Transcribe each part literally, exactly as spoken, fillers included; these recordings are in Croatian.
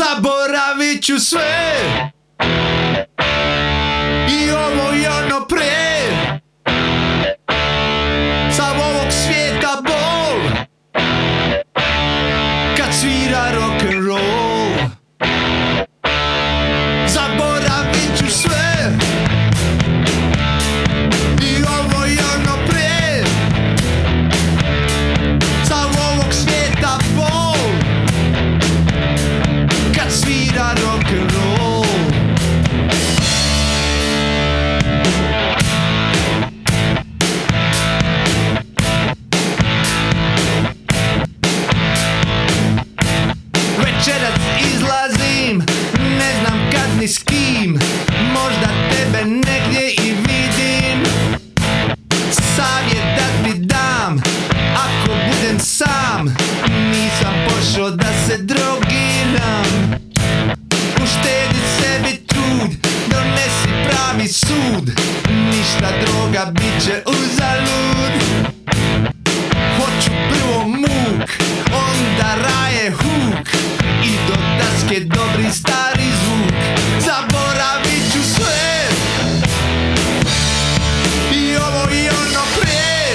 Zaboravit ću sve i ovo i ono pre. Sav ovog svijeta bol kad svira rock'n'roll. Zaboravit ću sve i ovo i ono pre. Sav ovog svijeta bol kad svira rock'n'roll. Večeras izlazim, ne znam kad ni s kim, možda tebe negdje i vidim. Savjet da ti dam, ako budem sam, nisam pošao da se drogiram. Uštedi sebi trud, donesi pravi sud, ništa droga bit će uzalud. Hoću prvo muk, onda raje huk i do daske dobri stari zvuk. Zaboravit ću sve i ovo i ono pre.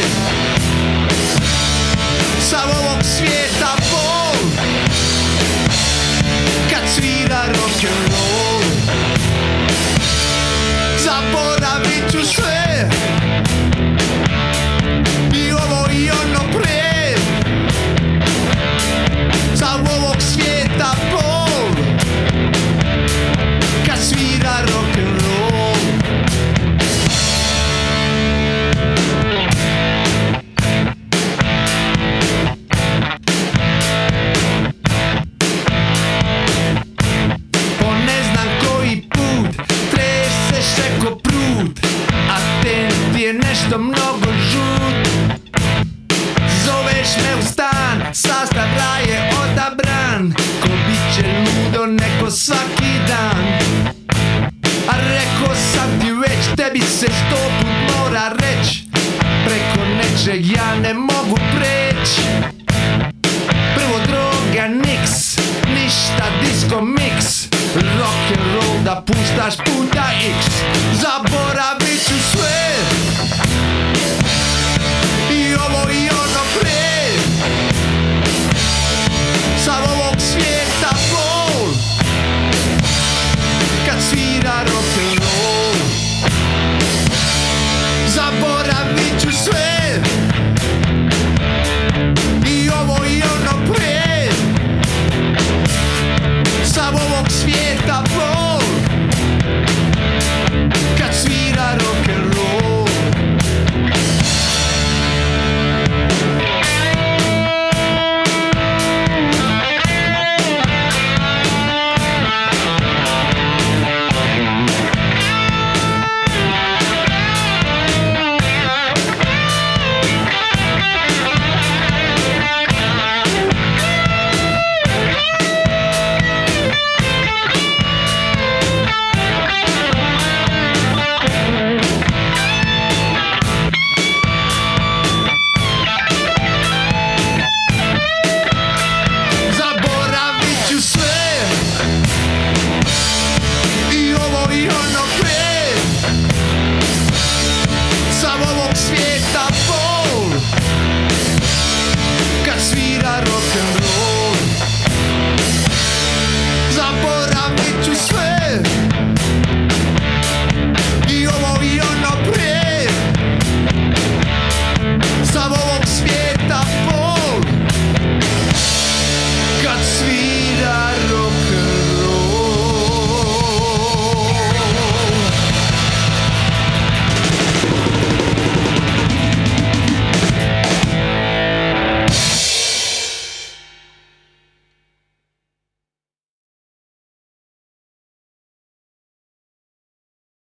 Sav ovog svijeta bol kad svira rock'n'roll. Zaboravit ću sve i ovo i ono pre. Sav ovog svijeta bol kad svira rock'n'roll. Po ne znam koji put treseš ko prut, a ten ti je nešto mnogo žut. Zoveš me u stan, sastav raje odabran, ko bit će ludo neko svaki dan. A reko sam ti već, tebi se sto put mora reć, preko nečeg ja ne mogu preć. Prvo droga niks, ništa disco mix, rock'n'roll da puštaš puta x. Zaboravit ću sve